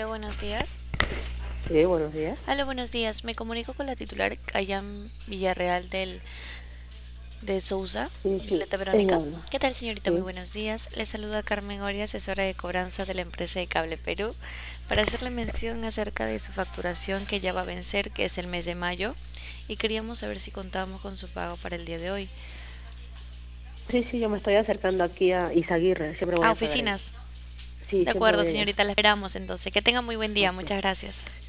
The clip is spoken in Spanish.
Aló, buenos días. Sí, buenos días. Aló, buenos días. Me comunico con la titular Ayam Villarreal de Sousa, Sí, sí, Violeta ella Verónica. habla. ¿Qué tal, señorita? Muy Sí. buenos días. Le saluda Carmen Oria, asesora de cobranza de la empresa de Cable Perú, para hacerle mención acerca de su facturación que ya va a vencer, que es el mes de mayo, y queríamos saber si contamos con su pago para el día de hoy. Sí, sí, yo me estoy acercando aquí a Izaguirre, siempre voy A a pagar ahí. oficinas. Sí, De siempre acuerdo, voy allá. señorita, la esperamos entonces. Que tenga muy buen día. Ok. Muchas gracias.